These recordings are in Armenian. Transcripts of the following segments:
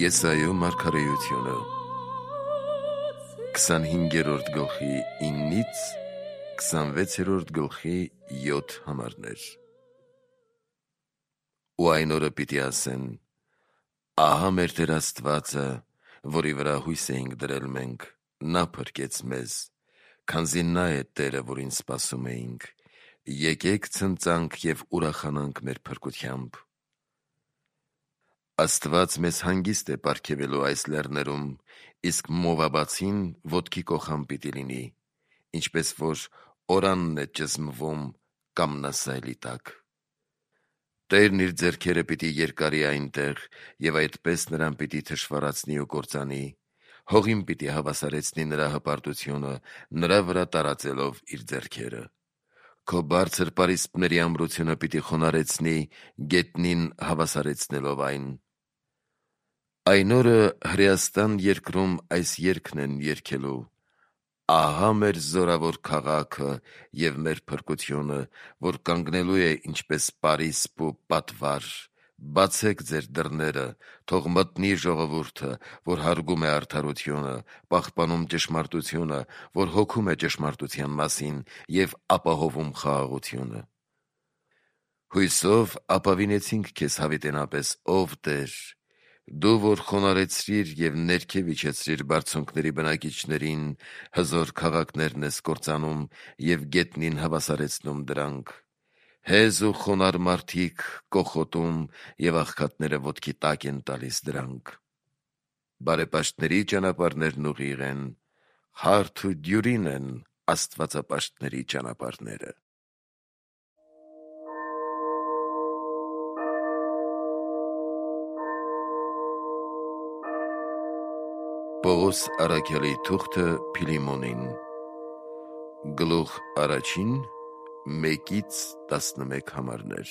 Եսայո մարգարեությունը 25-րդ գլխի 9-ից 26-րդ գլխի 7 համարներ։ Ու այն օրը պիտի ասեն. ահա մեր Տեր Աստվածը, որի վրա հույս էինք դրել մենք, նա փրկեց մեզ, քանզի նա է Տերը, որին սպասում էինք, եկեք ցնծանք և ուրախանանք մեր փրկությամբ։ Աստված մեզ հանգիստ է պարգևելու այս լեռներում, իսկ Մովաբացին ոտքի կոխան պիտի լինի, ինչպես որ օրանն է ճզմվում կամնասայլի տակ։ Տերն իր ձեռքերը պիտի երկարի այնտեղ, և այդպես նրան պիտի թշվառացնի ու կործանի, հողին պիտի հավասարեցնի նրա հպարտությունը, նրա վրա տարածելով իր ձեռքերը։ Քո բարձր պարիսպների ամրությունը պիտի խոնարհեցնի, գետնին հավասարեցնելով այն։ Այն օրը Հրեաստան երկրում այս երգն են երգելու. ահա մեր զորավոր քաղաքը և մեր փրկությունը, որ կանգնելու է ինչպես պարիսպ ու պատվար, բացեք ձեր դռները, թող մտնի ժողովուրդը, որ հարգում է արդարությունը, պահպանում ճշմարտությունը, որ հոգում է ճշմարտության մասին և ապահովում խաղաղությունը։ Հույսով ապավինեցինք քեզ հավիտենապես, ով Տեր, դու որ խոնարհեցրիր և ներքև իջեցրիր բարձունքների բնակիչներին, հզոր քաղաքներն ես կործանում և գետնին հավասարեցնում դրանք։ Հեզ ու խոնարհ մարդիկ կոխոտում և աղքատները ոտքի տակ են տալիս դրանք։ Բարեպաշտների ճանապարհներն ուղիղ են, հարթ ու դյուրին են աստվածապաշտների ճանապարհները։ Պողոս առաքյալի թուղթը Փիլիմոնին գլուխ 1 1-11 համարներ։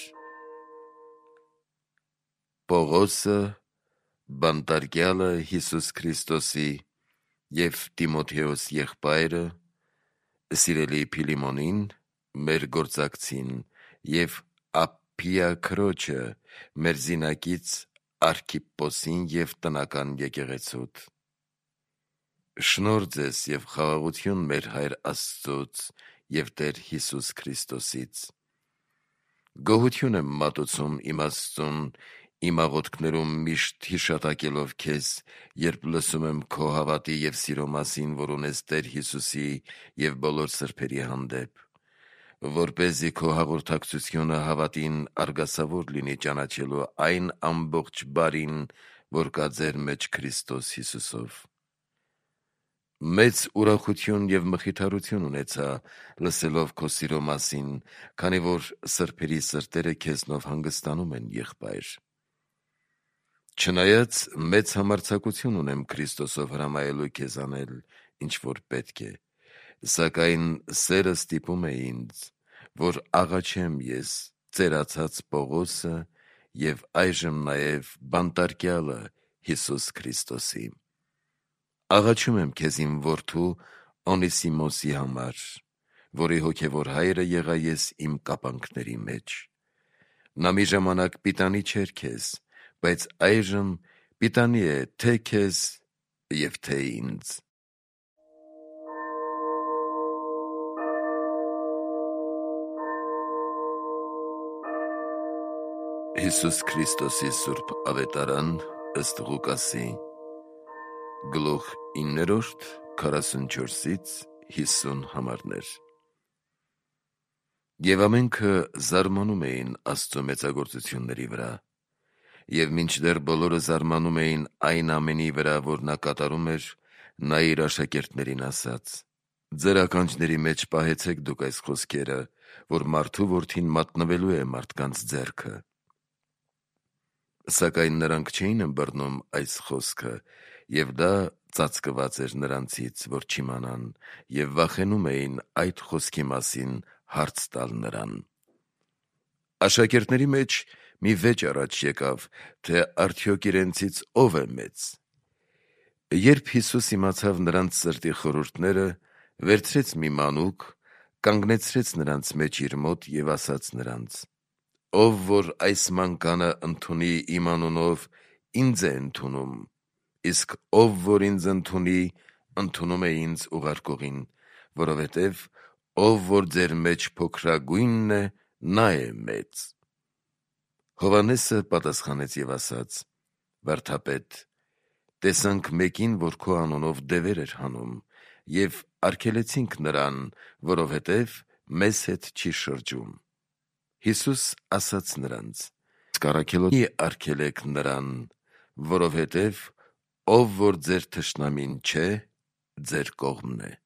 Պողոսը, բանտարկյալը Հիսուս Քրիստոսի և Տիմոթեոս եղբայրը, սիրելի Փիլիմոնին, մեր գործակցին և Ապփիա քրոջը, մեր զինակից Արքիպպոսին և տնական եկեղեցուդ։ Շնորհ ձեզ և խաղաղություն մեր Հայր Աստծուց և Տեր Հիսուս Քրիստոսից։ Գոհություն եմ մատուցում իմ Աստծուն, իմ աղոթքներում միշտ հիշատակելով քեզ, երբ լսում եմ քո հավատի և սիրո մասին, որ ունես Տեր Հիսուսի և բոլոր սրբերի հանդեպ, որպեսզի քո հաղորդակցությունը հավատին արգասավոր լինի ճանաչելու այն ամբողջ բարին, որ կա ձեր մեջ Քրիստոս Հիսուսով։ Մեծ ուրախություն և մխիթարություն ունեցա լսելով քո սիրո մասին, քանի որ սրբերի սրտերը քեզնով հանգստանում են, եղբայր։ Չնայած մեծ համարձակություն ունեմ Քրիստոսով հրամայելու քեզ անել, ինչ որ պետք է, սակայն սերը ստիպում է ինձ, որ աղաչեմ ես ծերացած Պողոսը և այժմ նաև բանտարկյալը Հիսուս Քրիստոսի։ Աղաչում եմ քեզ իմ որդու Օնիսիմոսի համար, որի հոգևոր հայրը եղա ես իմ կապանքների մեջ։ Նա մի ժամանակ պիտանի չէր քեզ, բայց այժմ պիտանի է թե քեզ և թե ինձ։ Հիսուս Քրիստոսի սուրբ ավետարան ըստ Ղուկասի գլուխ 9 44-ից 50 համարներ։ Եվ ամենքը զարմանում էին Աստծո մեծագործությունների վրա, և մինչդեռ բոլորը զարմանում էին այն ամենի վրա, որ նա կատարում էր, նա իր աշակերտներին ասաց. «Ձեր ականջների մեջ պահեցեք դուք այս խոսքերը, որ մարդու որդին մատնվելու է մարդկանց ձեռքը»։ Սակայն նրանք չէին ըմբռնում այս խոսքը, և դա ծածկված էր նրանցից, որ չիմանան, և վախենում էին այդ խոսքի մասին հարց տալ նրան։ Աշակերտների մեջ մի վեճ առաջ եկավ, թե արդյոք իրենցից ով է մեծ։ Երբ Հիսուս իմացավ նրանց սրտի խորհուրդները, վերցրեց մի մանուկ, կանգնեցրեց նրանց մեջ իր մոտ և ասաց նրանց. «Ով որ այս մանկանը ընդունի իմ անունով, ինձ է ընդունում, իսկ ով որ ինձ ընդունի, ընդունում է ինձ ուղարկողին, որովհետև ով որ ձեր մեջ փոքրագույնն է, նա է մեծ»։ Հովհաննեսը պատասխանեց եւ ասաց. «Վարդապետ, տեսանք մեկին, որ քո անունով դևեր էր հանում, եւ արգելեցինք նրան, որովհետեւ մեզ հետ չի շրջում»։ Հիսուս ասաց նրանց. «Մի արգելեք նրան, որովհետեւ ով որ ձեր թշնամին չէ, ձեր կողմն է»։